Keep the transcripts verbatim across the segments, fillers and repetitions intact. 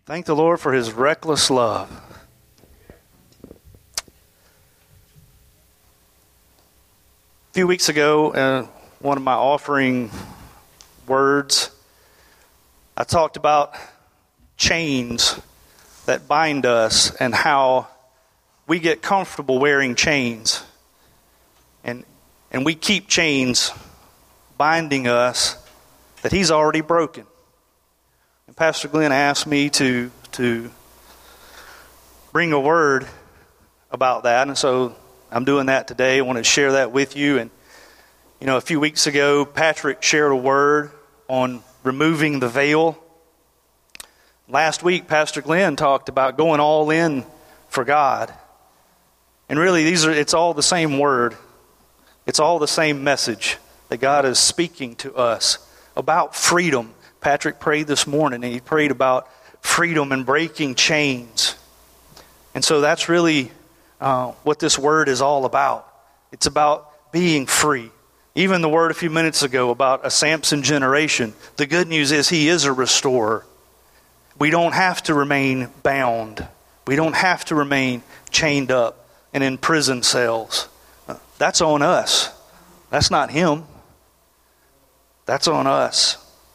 Thank the Lord for his reckless love. A few weeks ago, uh, one of my offering words, I talked about chains that bind us and how we get comfortable wearing chains. And and we keep chains binding us that he's already broken. And Pastor Glenn asked me to to bring a word about that, and so I'm doing that today. I want to share that with you. And you know, a few weeks ago, Patrick shared a word on removing the veil. Last week, Pastor Glenn talked about going all in for God. And really, these are it's all the same word. It's all the same message that God is speaking to us about freedom. Patrick prayed this morning, and he prayed about freedom and breaking chains. And so that's really uh, what this word is all about. It's about being free. Even the word a few minutes ago about a Samson generation, the good news is he is a restorer. We don't have to remain bound. We don't have to remain chained up and in prison cells. Uh, that's on us. That's not him. That's on us.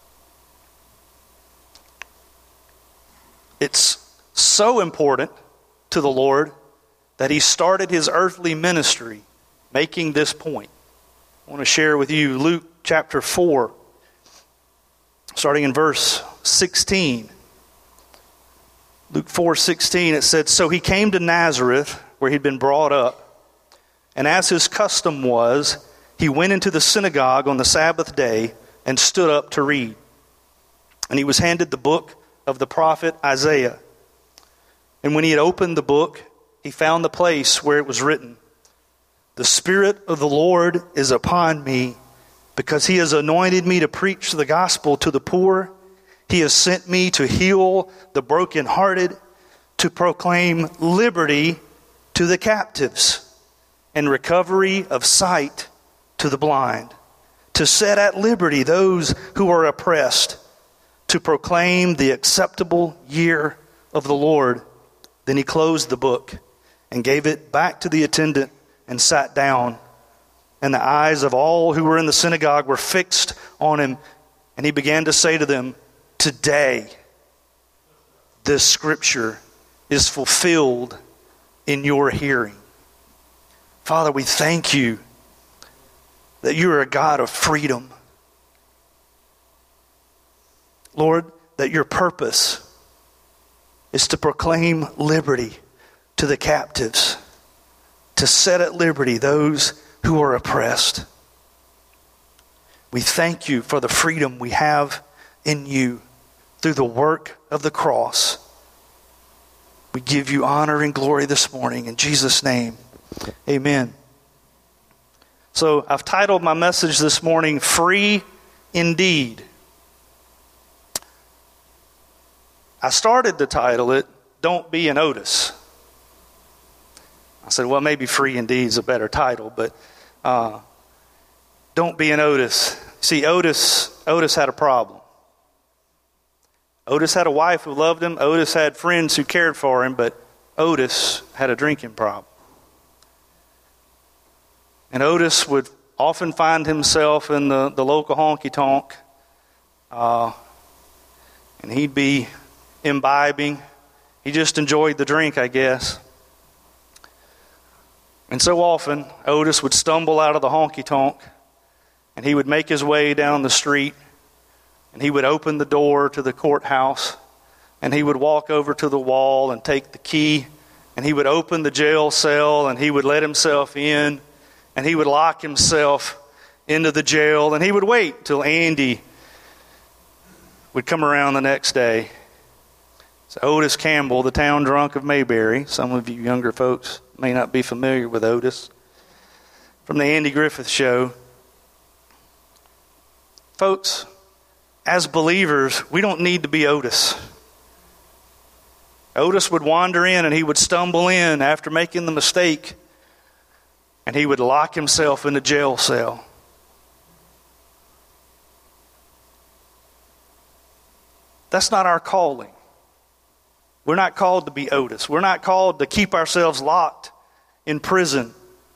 It's so important to the Lord that he started his earthly ministry making this point. I want to share with you Luke chapter four, starting in verse sixteen. Luke four sixteen, it said, "So he came to Nazareth, where he'd been brought up, and as his custom was, he went into the synagogue on the Sabbath day and stood up to read. And he was handed the book of the prophet Isaiah. And when he had opened the book, he found the place where it was written, 'The Spirit of the Lord is upon me, because he has anointed me to preach the gospel to the poor. He has sent me to heal the brokenhearted, to proclaim liberty to the captives, and recovery of sight to the blind, to set at liberty those who are oppressed, to proclaim the acceptable year of the Lord.' Then he closed the book and gave it back to the attendant and sat down. And the eyes of all who were in the synagogue were fixed on him. And he began to say to them, 'Today, this scripture is fulfilled in your hearing.'" Father, we thank you that you are a God of freedom. Lord, that your purpose is to proclaim liberty to the captives, to set at liberty those who are oppressed. We thank you for the freedom we have in you through the work of the cross. We give you honor and glory this morning in Jesus' name. Amen. So I've titled my message this morning, "Free Indeed." I started to title it, "Don't Be an Otis." I said, well, maybe "Free Indeed" is a better title, but uh, don't be an Otis. See, Otis, Otis had a problem. Otis had a wife who loved him. Otis had friends who cared for him, but Otis had a drinking problem. And Otis would often find himself in the, the local honky-tonk, uh, and he'd be imbibing. He just enjoyed the drink, I guess. And so often, Otis would stumble out of the honky-tonk, and he would make his way down the street, and he would open the door to the courthouse, and he would walk over to the wall and take the key, and he would open the jail cell, and he would let himself in, and he would lock himself into the jail, and he would wait till Andy would come around the next day. So Otis Campbell, the town drunk of Mayberry. Some of you younger folks may not be familiar with Otis, from the Andy Griffith Show. Folks, as believers, we don't need to be Otis. Otis would wander in and he would stumble in after making the mistake, and he would lock himself in a jail cell. That's not our calling. We're not called to be Otis. We're not called to keep ourselves locked in prison.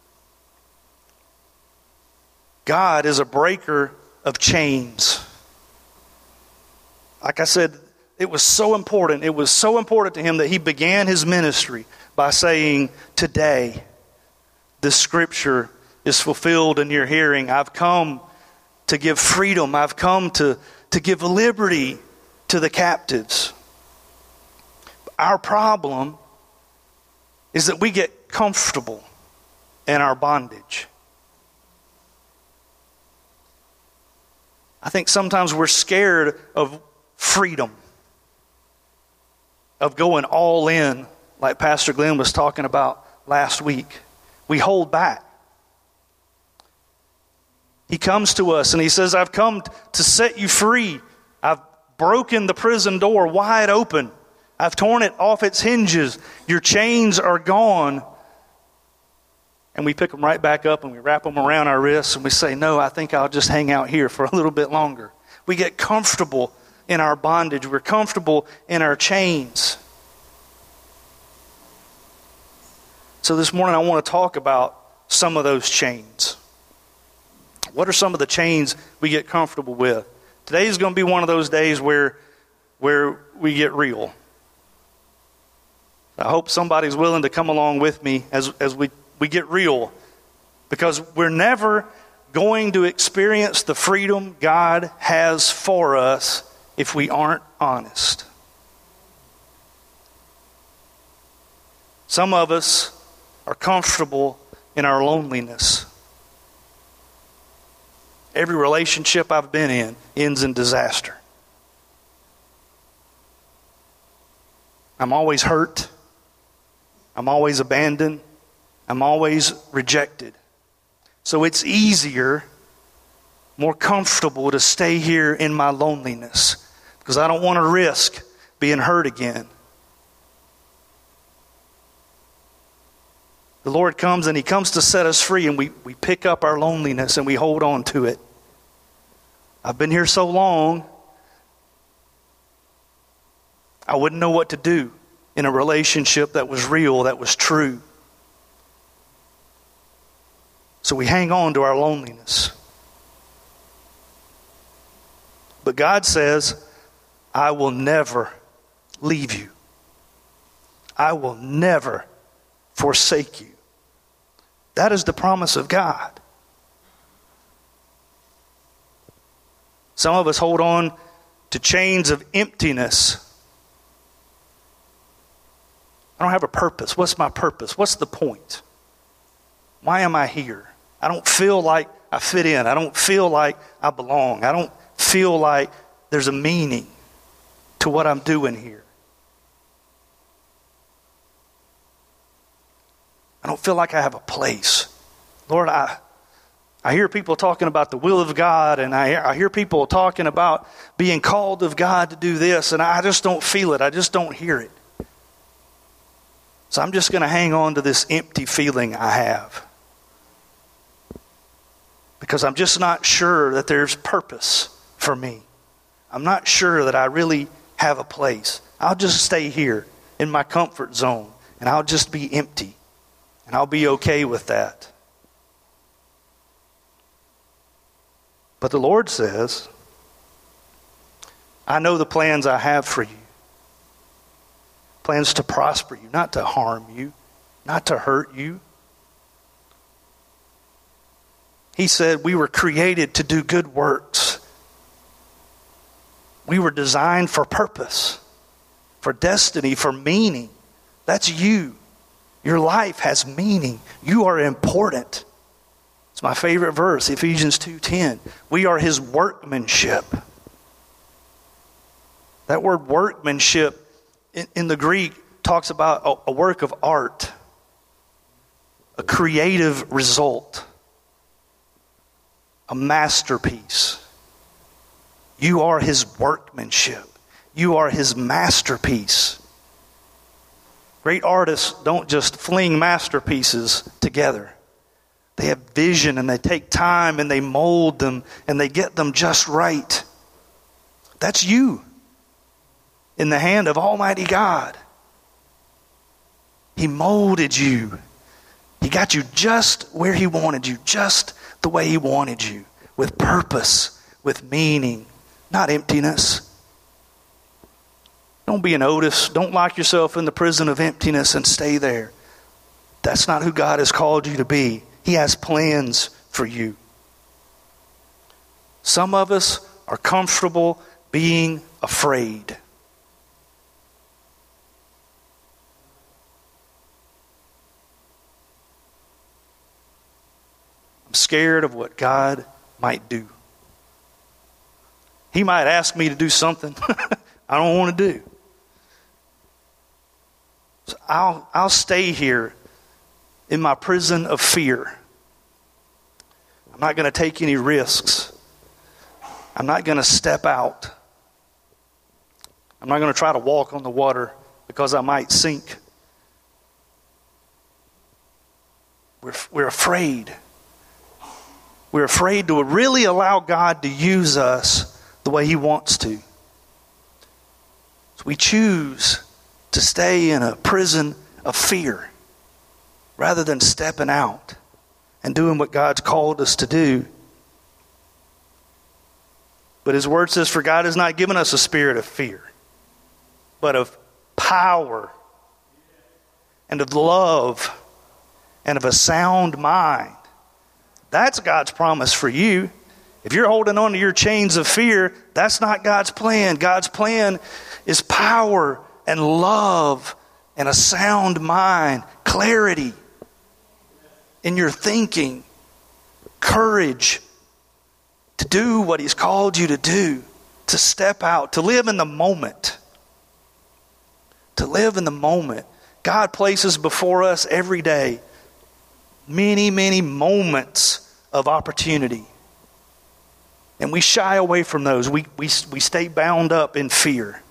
God is a breaker of chains. Like I said, it was so important. It was so important to him that he began his ministry by saying, today, this scripture is fulfilled in your hearing. I've come to give freedom. I've come to, to give liberty to the captives. Our problem is that we get comfortable in our bondage. I think sometimes we're scared of freedom, of going all in, like Pastor Glenn was talking about last week. We hold back. He comes to us and he says, I've come to set you free. I've broken the prison door wide open. I've torn it off its hinges. Your chains are gone. And we pick them right back up and we wrap them around our wrists and we say, no, I think I'll just hang out here for a little bit longer. We get comfortable in our bondage. We're comfortable in our chains. So this morning I want to talk about some of those chains. What are some of the chains we get comfortable with? Today is going to be one of those days where, where we get real. I hope somebody's willing to come along with me as, as we, we get real. Because we're never going to experience the freedom God has for us if we aren't honest. Some of us are comfortable in our loneliness. Every relationship I've been in ends in disaster. I'm always hurt. I'm always abandoned. I'm always rejected. So it's easier, more comfortable to stay here in my loneliness because I don't want to risk being hurt again. The Lord comes and He comes to set us free, and we, we pick up our loneliness and we hold on to it. I've been here so long, I wouldn't know what to do in a relationship that was real, that was true. So we hang on to our loneliness. But God says, I will never leave you. I will never forsake you. That is the promise of God. Some of us hold on to chains of emptiness. I don't have a purpose. What's my purpose? What's the point? Why am I here? I don't feel like I fit in. I don't feel like I belong. I don't feel like there's a meaning to what I'm doing here. I don't feel like I have a place. Lord, I I hear people talking about the will of God, and I, I hear people talking about being called of God to do this, and I just don't feel it. I just don't hear it. So I'm just going to hang on to this empty feeling I have. Because I'm just not sure that there's purpose for me. I'm not sure that I really have a place. I'll just stay here in my comfort zone, and I'll just be empty. And I'll be okay with that. But the Lord says, I know the plans I have for you. Plans to prosper you, not to harm you, not to hurt you. He said we were created to do good works. We were designed for purpose, for destiny, for meaning. That's you. Your life has meaning. You are important. It's my favorite verse, Ephesians two ten. We are His workmanship. That word workmanship in, in the Greek talks about a, a work of art, a creative result, a masterpiece. You are His workmanship. You are His masterpiece. Great artists don't just fling masterpieces together. They have vision, and they take time, and they mold them, and they get them just right. That's you in the hand of Almighty God. He molded you. He got you just where he wanted you, just the way he wanted you, with purpose, with meaning, not emptiness. Don't be an Otis. Don't lock yourself in the prison of emptiness and stay there. That's not who God has called you to be. He has plans for you. Some of us are comfortable being afraid. I'm scared of what God might do. He might ask me to do something I don't want to do. So I'll, I'll stay here in my prison of fear. I'm not going to take any risks. I'm not going to step out. I'm not going to try to walk on the water because I might sink. We're, we're afraid. We're afraid to really allow God to use us the way he wants to. So we choose to stay in a prison of fear rather than stepping out and doing what God's called us to do. But his word says, for God has not given us a spirit of fear, but of power and of love and of a sound mind. That's God's promise for you. If you're holding on to your chains of fear, that's not God's plan. God's plan is power and love and a sound mind, clarity in your thinking, courage to do what he's called you to do, to step out, to live in the moment. To live in the moment. God places before us every day many, many moments of opportunity. And we shy away from those. We, we, we stay bound up in fear.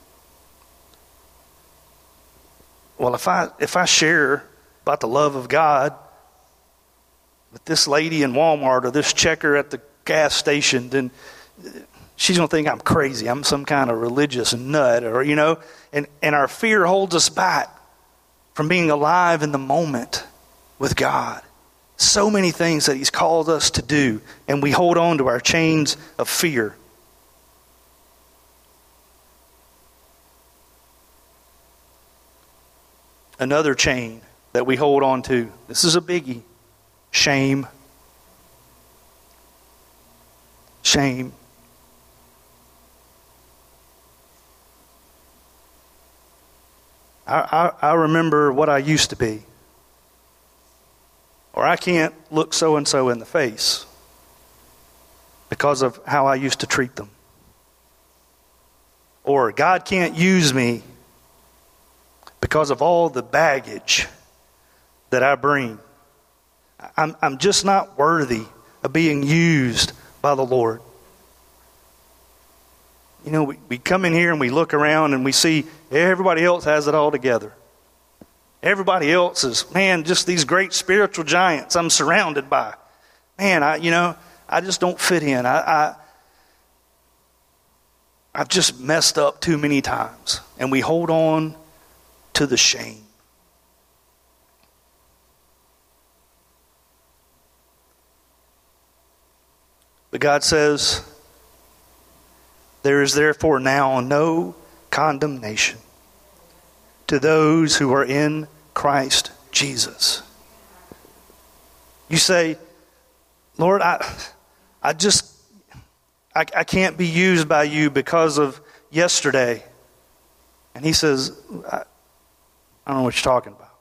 Well, if I if I share about the love of God with this lady in Walmart or this checker at the gas station, then she's going to think I'm crazy. I'm some kind of religious nut, or, you know, and, and our fear holds us back from being alive in the moment with God. So many things that he's called us to do, and we hold on to our chains of fear. Another chain that we hold on to, this is a biggie, shame. Shame. I, I, I remember what I used to be. Or I can't look so-and-so in the face because of how I used to treat them. Or God can't use me because of all the baggage that I bring. I'm, I'm just not worthy of being used by the Lord. You know, we, we come in here and we look around and we see everybody else has it all together. Everybody else is, man, just these great spiritual giants I'm surrounded by. Man, I, you know, I just don't fit in. I, I, I've just messed up too many times. And we hold on to the shame. But God says, there is therefore now no condemnation to those who are in Christ Jesus. You say, Lord, I I just, I, I can't be used by you because of yesterday. And he says, I, I don't know what you're talking about.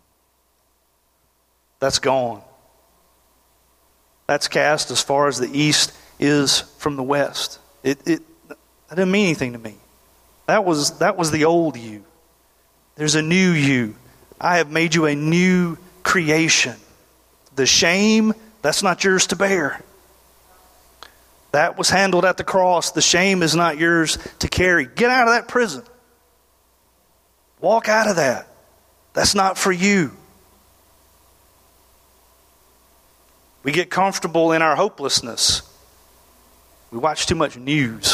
That's gone. That's cast as far as the east is from the west. It, it that didn't mean anything to me. That was that was the old you. There's a new you. I have made you a new creation. The shame, that's not yours to bear. That was handled at the cross. The shame is not yours to carry. Get out of that prison. Walk out of that. That's not for you. We get comfortable in our hopelessness. We watch too much news.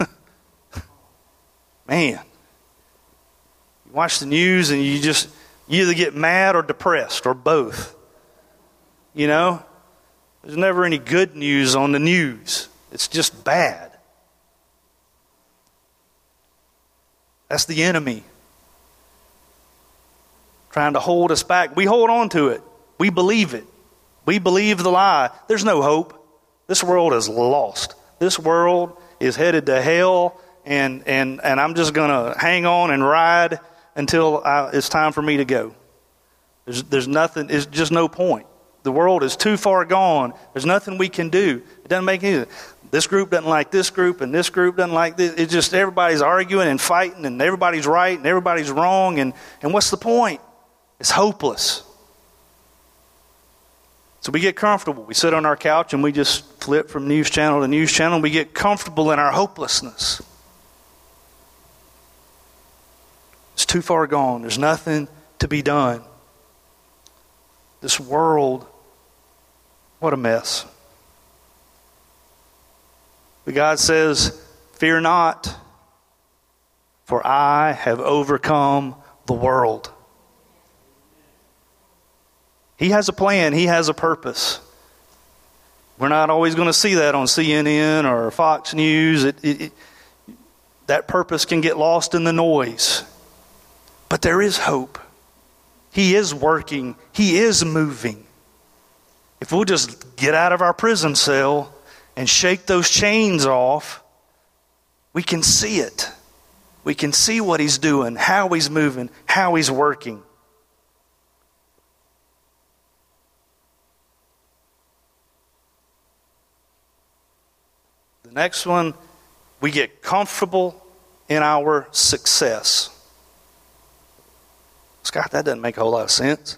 Man. You watch the news and you just, You either get mad or depressed or both. You know? There's never any good news on the news. It's just bad. That's the enemy trying to hold us back. We hold on to it. We believe it. We believe the lie. There's no hope. This world is lost. This world is headed to hell, and and, and I'm just going to hang on and ride until I, it's time for me to go. There's, there's nothing, it's just no point. The world is too far gone. There's nothing we can do. It doesn't make any sense. This group doesn't like this group, and this group doesn't like this. It's just everybody's arguing and fighting, and everybody's right, and everybody's wrong. And, and what's the point? It's hopeless. So we get comfortable. We sit on our couch, and we just flip from news channel to news channel. And we get comfortable in our hopelessness. It's too far gone. There's nothing to be done. This world, what a mess. But God says, fear not, for I have overcome the world. He has a plan. He has a purpose. We're not always going to see that on C N N or Fox News. It, it, it, that purpose can get lost in the noise. But there is hope. He is working. He is moving. If we'll just get out of our prison cell and shake those chains off, we can see it. We can see what he's doing, how he's moving, how he's working. The next one, we get comfortable in our success. Scott, that doesn't make a whole lot of sense.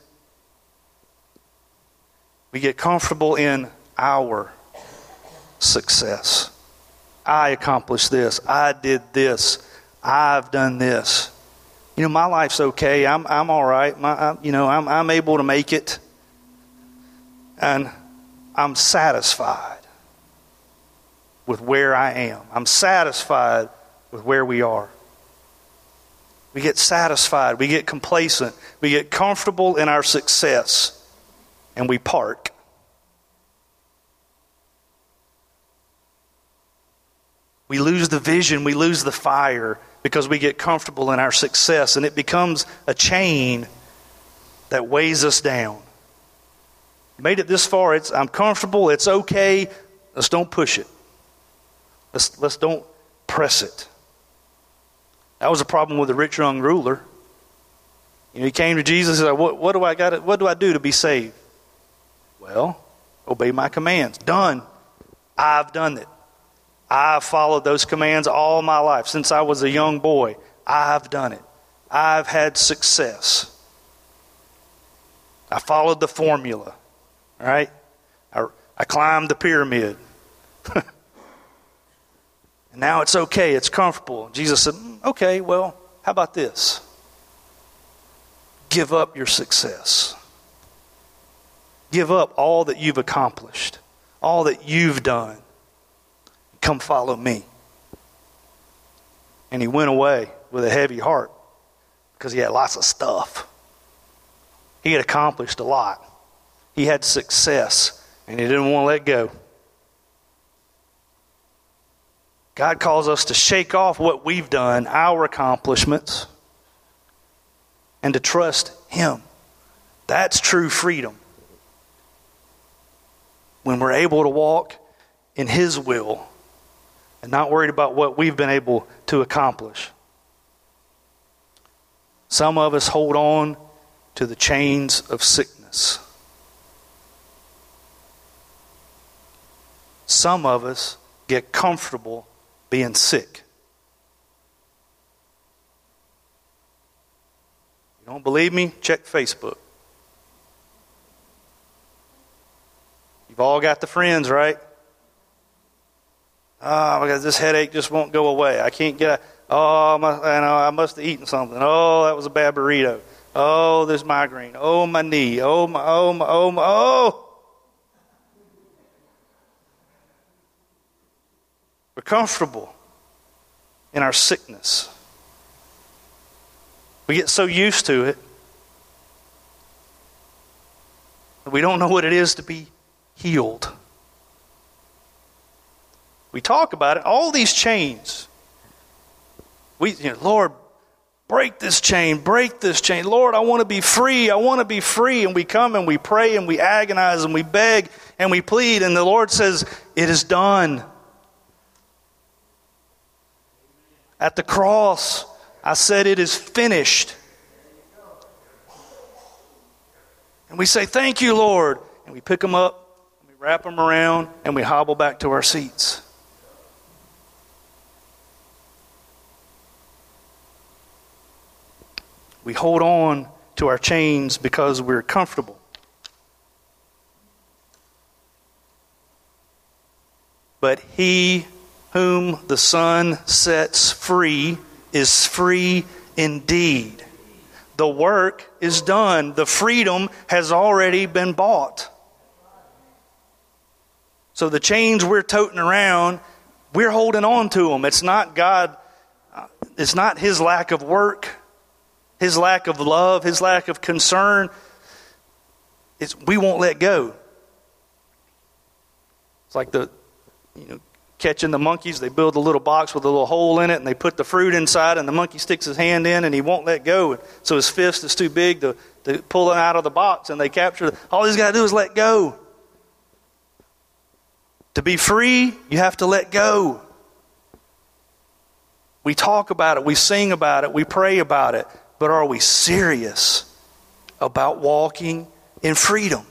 We get comfortable in our success. I accomplished this. I did this. I've done this. You know, my life's okay. I'm I'm all right. My, I, you know, I'm I'm able to make it, and I'm satisfied with where I am. I'm satisfied with where we are. We get satisfied. We get complacent. We get comfortable in our success, and we park. We lose the vision. We lose the fire because we get comfortable in our success, and it becomes a chain that weighs us down. Made it this far. It's I'm comfortable. It's okay. Let's don't push it. Let's let's don't press it. That was a problem with the rich young ruler. You know, he came to Jesus and said, "What, what do I got? What do I do to be saved?" Well, obey my commands. Done. I've done it. I've followed those commands all my life since I was a young boy. I've done it. I've had success. I followed the formula. All right? I, I climbed the pyramid. And now it's okay. It's comfortable. Jesus said, okay, well, how about this? Give up your success. Give up all that you've accomplished, all that you've done. Come follow me. And he went away with a heavy heart because he had lots of stuff. He had accomplished a lot. He had success, and he didn't want to let go. God calls us to shake off what we've done, our accomplishments, and to trust him. That's true freedom. When we're able to walk in his will and not worried about what we've been able to accomplish. Some of us hold on to the chains of sickness. Some of us get comfortable being sick. You don't believe me? Check Facebook. You've all got the friends, right? Oh, my God, this headache just won't go away. I can't get. Oh, my, I know I must have eaten something. Oh, that was a bad burrito. Oh, this migraine. Oh, my knee. Oh, my. Oh, my. Oh, my. Oh. We're comfortable in our sickness. We get so used to it We don't know what it is to be healed. We talk about it. All these chains. We, you know, Lord, break this chain, break this chain. Lord, I want to be free. I want to be free. And we come and we pray and we agonize and we beg and we plead. And the Lord says, it is done. At the cross, I said, it is finished. And we say, thank you, Lord. And we pick them up, and we wrap them around, and we hobble back to our seats. We hold on to our chains because we're comfortable. But he whom the Son sets free is free indeed. The work is done. The freedom has already been bought. So the chains we're toting around, we're holding on to them. It's not God, it's not his lack of work, his lack of love, his lack of concern. It's we won't let go. It's like the, you know, catching the monkeys. They build a little box with a little hole in it, and they put the fruit inside, and the monkey sticks his hand in, and he won't let go. So his fist is too big to, to pull it out of the box, and they capture it. All he's got to do is let go. To be free, you have to let go. We talk about it, we sing about it, we pray about it, but are we serious about walking in freedom?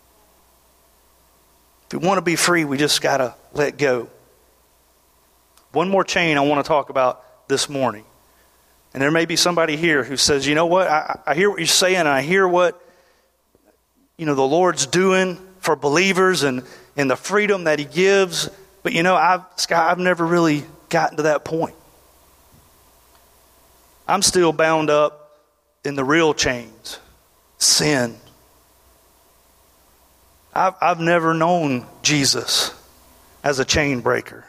If we want to be free, we just got to let go. One more chain I want to talk about this morning. And there may be somebody here who says, you know what, I, I hear what you're saying, and I hear what, you know, the Lord's doing for believers and, and the freedom that he gives. But you know, I've, Scott, I've never really gotten to that point. I'm still bound up in the real chains, sin. I've, I've never known Jesus as a chain breaker.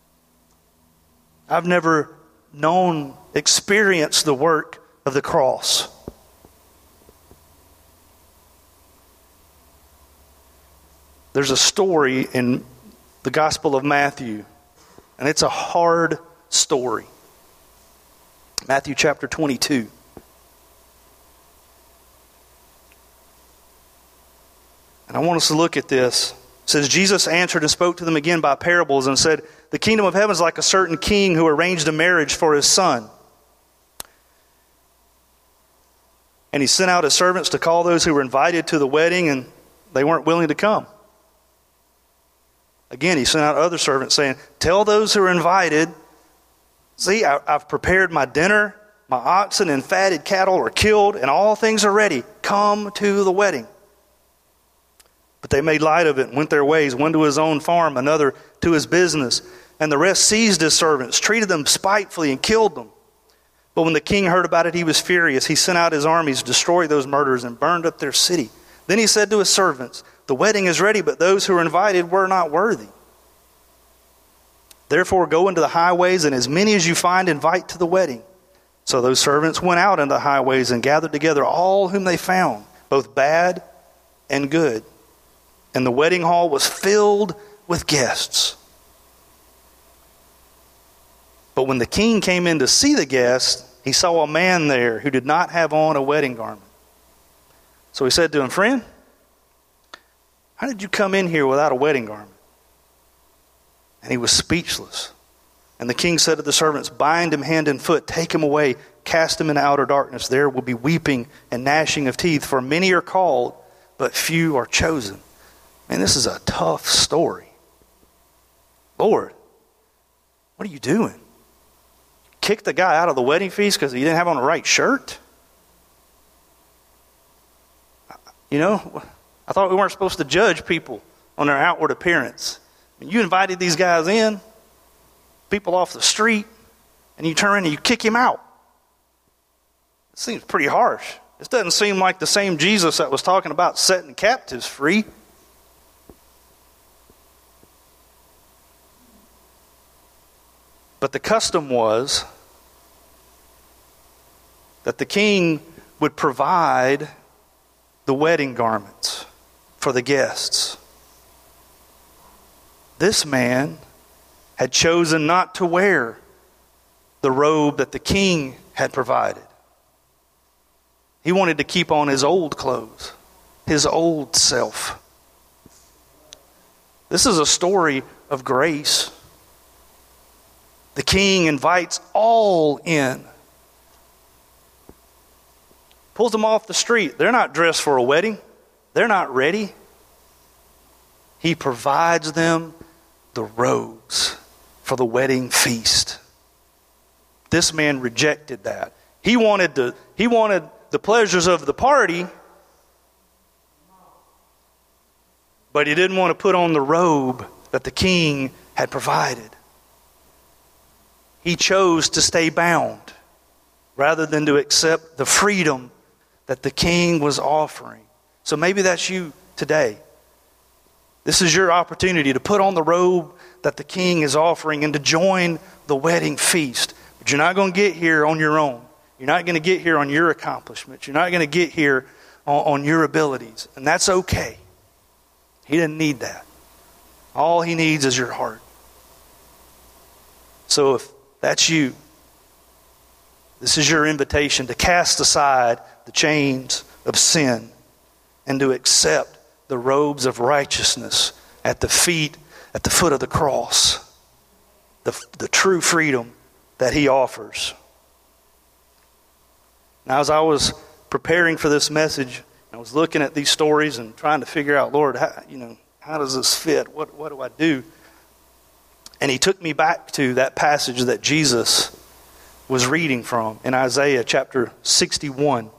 I've never known, experienced the work of the cross. There's a story in the Gospel of Matthew, and it's a hard story. Matthew chapter twenty-two. And I want us to look at this. It says, Jesus answered and spoke to them again by parables and said, the kingdom of heaven is like a certain king who arranged a marriage for his son. And he sent out his servants to call those who were invited to the wedding, and they weren't willing to come. Again, he sent out other servants saying, tell those who are invited, see, I, I've prepared my dinner, my oxen and fatted cattle are killed, and all things are ready. Come to the wedding. But they made light of it and went their ways, one to his own farm, another to his business. And the rest seized his servants, treated them spitefully, and killed them. But when the king heard about it, he was furious. He sent out his armies to destroy those murderers and burned up their city. Then he said to his servants, the wedding is ready, but those who were invited were not worthy. Therefore go into the highways, and as many as you find, invite to the wedding. So those servants went out into the highways and gathered together all whom they found, both bad and good. And the wedding hall was filled with guests. But when the king came in to see the guests, he saw a man there who did not have on a wedding garment. So he said to him, friend, how did you come in here without a wedding garment? And he was speechless. And the king said to the servants, bind him hand and foot, take him away, cast him into outer darkness. There will be weeping and gnashing of teeth, for many are called, but few are chosen. Man, this is a tough story. Lord, what are you doing? Kick the guy out of the wedding feast because he didn't have on the right shirt? You know, I thought we weren't supposed to judge people on their outward appearance. You invited these guys in, people off the street, and you turn around and you kick him out. It seems pretty harsh. This doesn't seem like the same Jesus that was talking about setting captives free. But the custom was that the king would provide the wedding garments for the guests. This man had chosen not to wear the robe that the king had provided. He wanted to keep on his old clothes, his old self. This is a story of grace. The king invites all in. Pulls them off the street. They're not dressed for a wedding. They're not ready. He provides them the robes for the wedding feast. This man rejected that. He wanted the, he wanted the pleasures of the party, but he didn't want to put on the robe that the king had provided. He chose to stay bound rather than to accept the freedom that the king was offering. So maybe that's you today. This is your opportunity to put on the robe that the king is offering and to join the wedding feast. But you're not going to get here on your own. You're not going to get here on your accomplishments. You're not going to get here on, on your abilities. And that's okay. He didn't need that. All he needs is your heart. So if that's you, this is your invitation to cast aside the chains of sin and to accept the robes of righteousness at the feet, at the foot of the cross. The, the true freedom that he offers. Now, as I was preparing for this message, I was looking at these stories and trying to figure out, Lord, how, you know, how does this fit? What, what do I do? And he took me back to that passage that Jesus was reading from in Isaiah chapter sixty-one.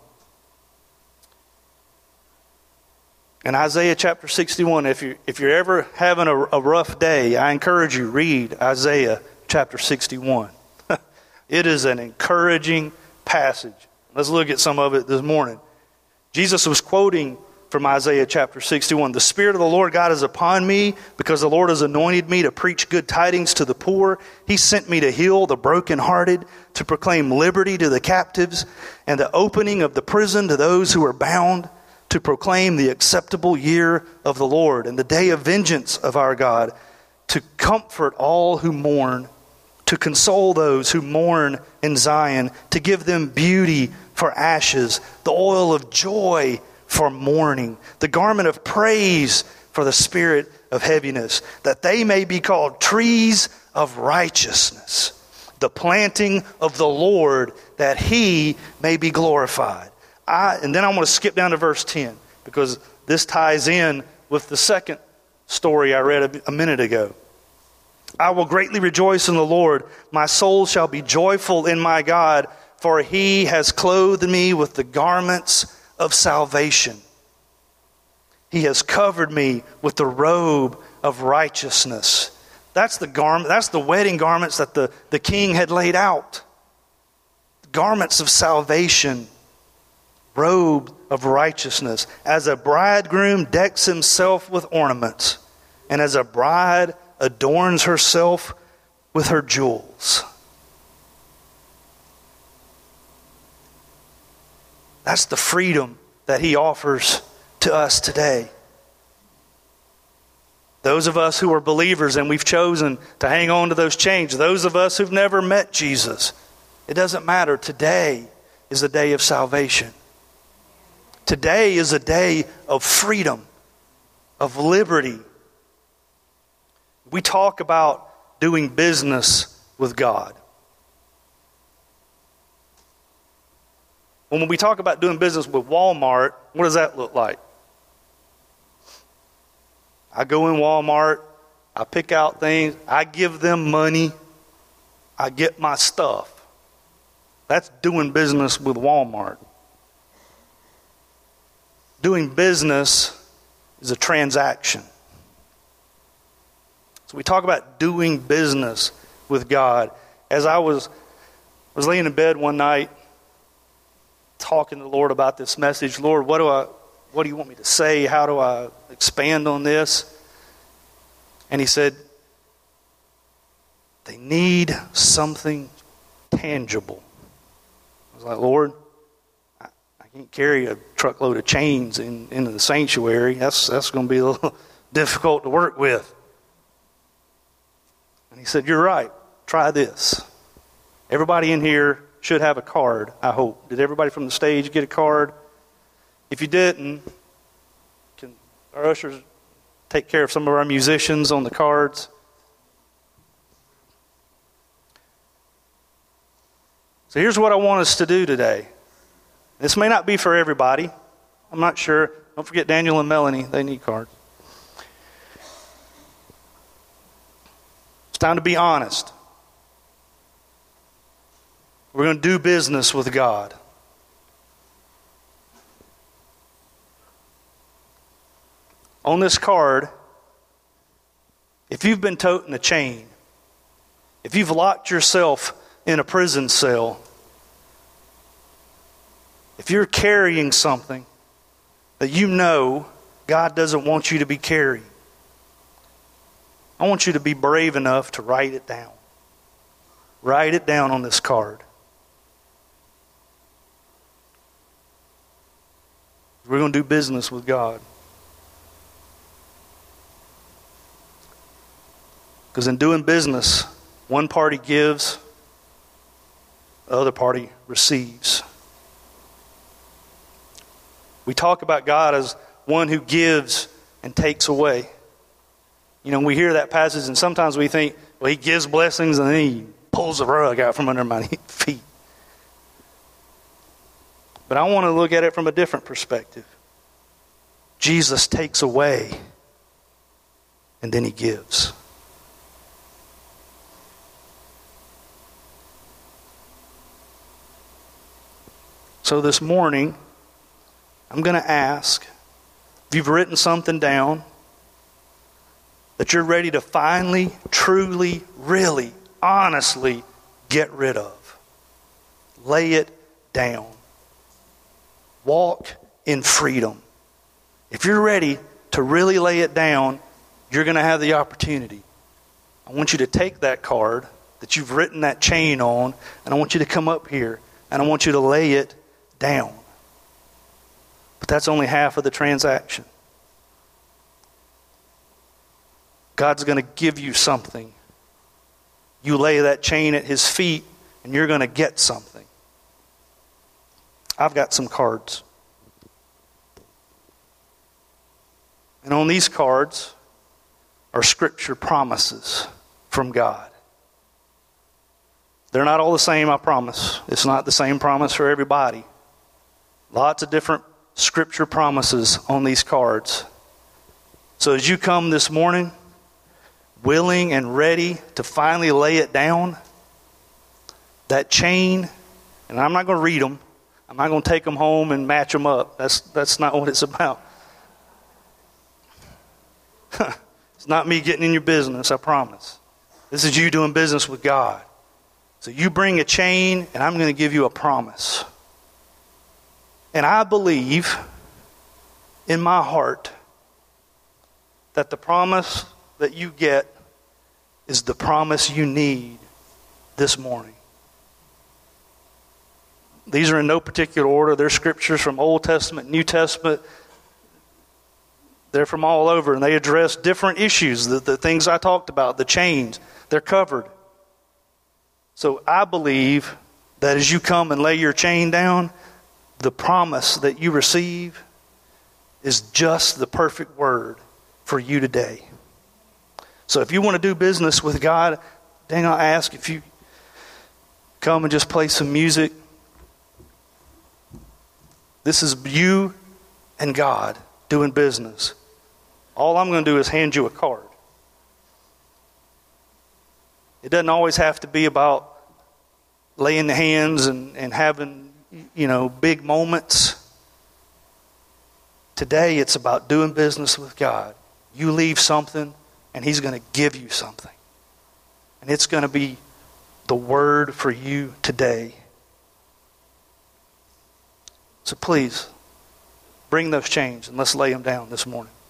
In Isaiah chapter sixty-one, if you're, if you're ever having a, a rough day, I encourage you, read Isaiah chapter sixty-one. It is an encouraging passage. Let's look at some of it this morning. Jesus was quoting from Isaiah chapter sixty-one. The Spirit of the Lord God is upon me because the Lord has anointed me to preach good tidings to the poor. He sent me to heal the brokenhearted, to proclaim liberty to the captives, and the opening of the prison to those who are bound, to proclaim the acceptable year of the Lord and the day of vengeance of our God, to comfort all who mourn, to console those who mourn in Zion, to give them beauty for ashes, the oil of joy for mourning, the garment of praise for the spirit of heaviness, that they may be called trees of righteousness, the planting of the Lord, that he may be glorified. I, and then I want to skip down to verse ten, because this ties in with the second story I read a, a minute ago. I will greatly rejoice in the Lord. My soul shall be joyful in my God, for he has clothed me with the garments of salvation. He has covered me with the robe of righteousness. That's the garment, that's the wedding garments that the, the king had laid out. Garments of salvation, robe of righteousness. As a bridegroom decks himself with ornaments, and as a bride adorns herself with her jewels. That's the freedom that he offers to us today. Those of us who are believers and we've chosen to hang on to those chains, those of us who've never met Jesus, it doesn't matter. Today is a day of salvation. Today is a day of freedom, of liberty. We talk about doing business with God. When we talk about doing business with Walmart, what does that look like? I go in Walmart, I pick out things, I give them money, I get my stuff. That's doing business with Walmart. Doing business is a transaction. So we talk about doing business with God. As I was was laying in bed one night, talking to the Lord about this message, Lord, what do I, what do you want me to say? How do I expand on this? And he said, they need something tangible. I was like, Lord, I, I I can't carry a truckload of chains in, into the sanctuary. That's, that's going to be a little difficult to work with. And he said, you're right. Try this. Everybody in here should have a card, I hope. Did everybody from the stage get a card? If you didn't, can our ushers take care of some of our musicians on the cards? So here's what I want us to do today. This may not be for everybody. I'm not sure. Don't forget Daniel and Melanie. They need cards. It's time to be honest. We're going to do business with God. On this card, if you've been toting a chain, if you've locked yourself in a prison cell, if you're carrying something that you know God doesn't want you to be carrying, I want you to be brave enough to write it down. Write it down on this card. We're going to do business with God. Because in doing business, one party gives, the other party receives. We talk about God as one who gives and takes away. You know, we hear that passage and sometimes we think, well, he gives blessings and then he pulls the rug out from under my feet. But I want to look at it from a different perspective. Jesus takes away and then he gives. So this morning, I'm going to ask, if you've written something down that you're ready to finally, truly, really, honestly get rid of, lay it down. Walk in freedom. If you're ready to really lay it down, you're going to have the opportunity. I want you to take that card that you've written that chain on, and I want you to come up here, and I want you to lay it down. But that's only half of the transaction. God's going to give you something. You lay that chain at his feet, and you're going to get something. I've got some cards. And on these cards are scripture promises from God. They're not all the same, I promise. It's not the same promise for everybody. Lots of different scripture promises on these cards. So as you come this morning, willing and ready to finally lay it down, that chain, and I'm not going to read them. I'm not going to take them home and match them up. That's, that's not what it's about. It's not me getting in your business, I promise. This is you doing business with God. So you bring a chain, and I'm going to give you a promise. And I believe in my heart that the promise that you get is the promise you need this morning. These are in no particular order. They're scriptures from Old Testament, New Testament. They're from all over, and they address different issues. The, the things I talked about, the chains, they're covered. So I believe that as you come and lay your chain down, the promise that you receive is just the perfect word for you today. So if you want to do business with God, dang, I'll ask if you come and just play some music. This is you and God doing business. All I'm going to do is hand you a card. It doesn't always have to be about laying the hands and, and having, you know, big moments. Today it's about doing business with God. You leave something and he's going to give you something. And it's going to be the word for you today. So please, bring those chains and let's lay them down this morning.